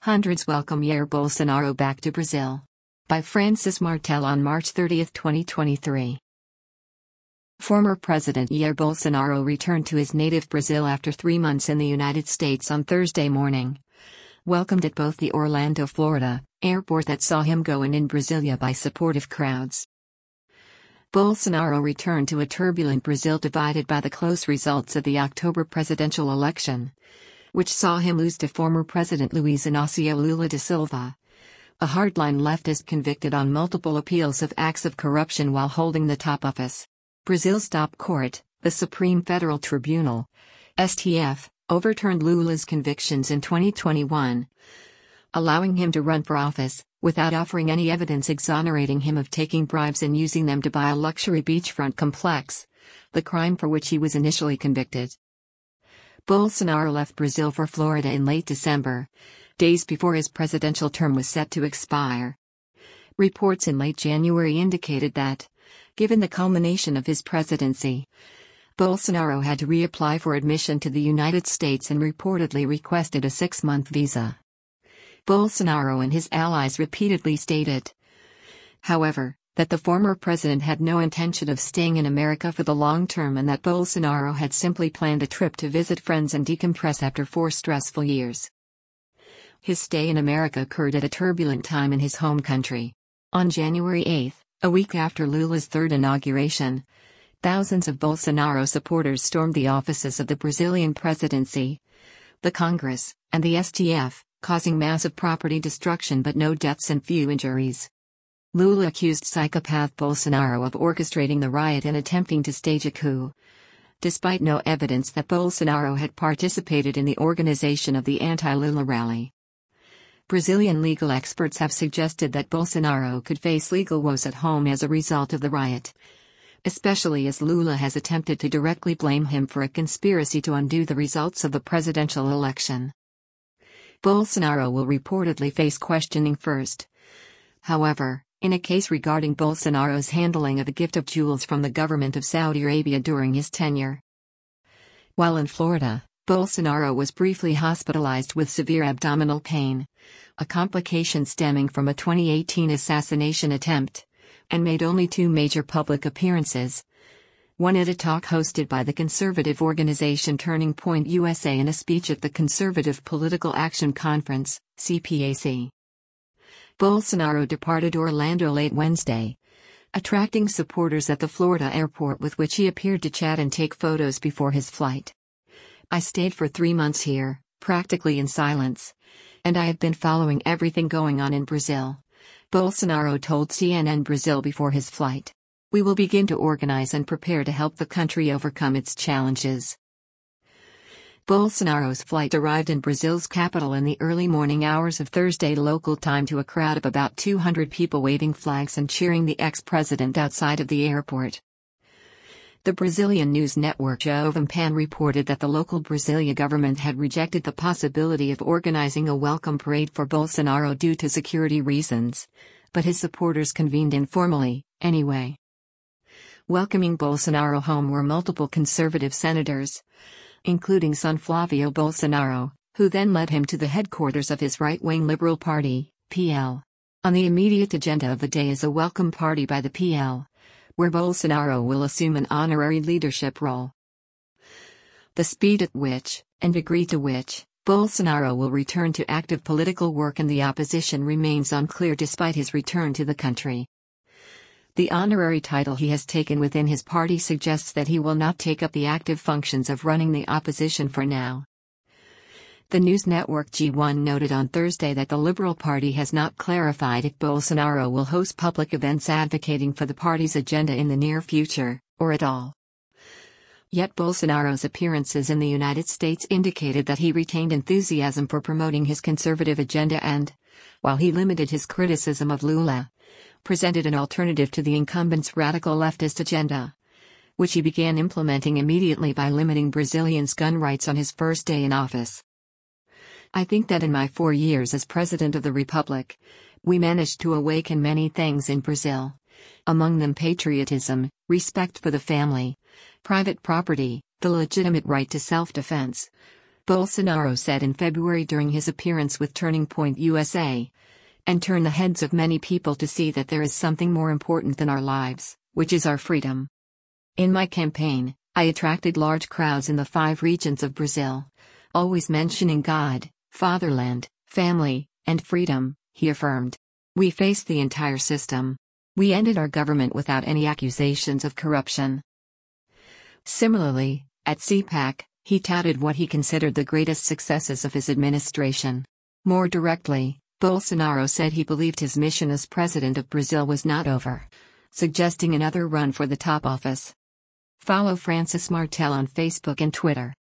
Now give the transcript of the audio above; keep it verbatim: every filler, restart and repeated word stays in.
Hundreds welcome Jair Bolsonaro back to Brazil. By Francis Martel on March thirtieth, twenty twenty-three. Former President Jair Bolsonaro returned to his native Brazil after three months in the United States on Thursday morning. Welcomed at both the Orlando, Florida, airport that saw him go and in Brasilia by supportive crowds. Bolsonaro returned to a turbulent Brazil divided by the close results of the October presidential election, which saw him lose to former President Luiz Inácio Lula da Silva, a hardline leftist convicted on multiple appeals of acts of corruption while holding the top office. Brazil's top court, the Supreme Federal Tribunal, S T F, overturned Lula's convictions in twenty twenty-one, allowing him to run for office, without offering any evidence exonerating him of taking bribes and using them to buy a luxury beachfront complex, the crime for which he was initially convicted. Bolsonaro left Brazil for Florida in late December, days before his presidential term was set to expire. Reports in late January indicated that, given the culmination of his presidency, Bolsonaro had to reapply for admission to the United States and reportedly requested a six-month visa. Bolsonaro and his allies repeatedly stated, however, that the former president had no intention of staying in America for the long term and that Bolsonaro had simply planned a trip to visit friends and decompress after four stressful years. His stay in America occurred at a turbulent time in his home country. On January eighth, a week after Lula's third inauguration, thousands of Bolsonaro supporters stormed the offices of the Brazilian presidency, the Congress, and the S T F, causing massive property destruction but no deaths and few injuries. Lula accused psychopath Bolsonaro of orchestrating the riot and attempting to stage a coup, despite no evidence that Bolsonaro had participated in the organization of the anti-Lula rally. Brazilian legal experts have suggested that Bolsonaro could face legal woes at home as a result of the riot, especially as Lula has attempted to directly blame him for a conspiracy to undo the results of the presidential election. Bolsonaro will reportedly face questioning first. However, in a case regarding Bolsonaro's handling of a gift of jewels from the government of Saudi Arabia during his tenure. While in Florida, Bolsonaro was briefly hospitalized with severe abdominal pain, a complication stemming from a twenty eighteen assassination attempt, and made only two major public appearances. One at a talk hosted by the conservative organization Turning Point U S A and a speech at the Conservative Political Action Conference, C P A C. Bolsonaro departed Orlando late Wednesday, attracting supporters at the Florida airport with which he appeared to chat and take photos before his flight. I stayed for three months here, practically in silence, and I have been following everything going on in Brazil, Bolsonaro told C N N Brazil before his flight. We will begin to organize and prepare to help the country overcome its challenges. Bolsonaro's flight arrived in Brazil's capital in the early morning hours of Thursday local time to a crowd of about two hundred people waving flags and cheering the ex-president outside of the airport. The Brazilian news network Jovem Pan reported that the local Brasilia government had rejected the possibility of organizing a welcome parade for Bolsonaro due to security reasons, but his supporters convened informally, anyway. Welcoming Bolsonaro home were multiple conservative senators, including son Flavio Bolsonaro, who then led him to the headquarters of his right-wing Liberal Party, P L. On the immediate agenda of the day is a welcome party by the P L, where Bolsonaro will assume an honorary leadership role. The speed at which, and degree to which, Bolsonaro will return to active political work in the opposition remains unclear despite his return to the country. The honorary title he has taken within his party suggests that he will not take up the active functions of running the opposition for now. The news network G one noted on Thursday that the Liberal Party has not clarified if Bolsonaro will host public events advocating for the party's agenda in the near future, or at all. Yet Bolsonaro's appearances in the United States indicated that he retained enthusiasm for promoting his conservative agenda and, while he limited his criticism of Lula, presented an alternative to the incumbent's radical leftist agenda, which he began implementing immediately by limiting Brazilians' gun rights on his first day in office. I think that in my four years as President of the Republic, we managed to awaken many things in Brazil, among them patriotism, respect for the family, private property, the legitimate right to self-defense, Bolsonaro said in February during his appearance with Turning Point U S A. And turn the heads of many people to see that there is something more important than our lives, which is our freedom. In my campaign, I attracted large crowds in the five regions of Brazil, always mentioning God, fatherland, family, and freedom, he affirmed. We faced the entire system. We ended our government without any accusations of corruption. Similarly, at C PAC, he touted what he considered the greatest successes of his administration. More directly, Bolsonaro said he believed his mission as president of Brazil was not over, suggesting another run for the top office. Follow Francis Martel on Facebook and Twitter.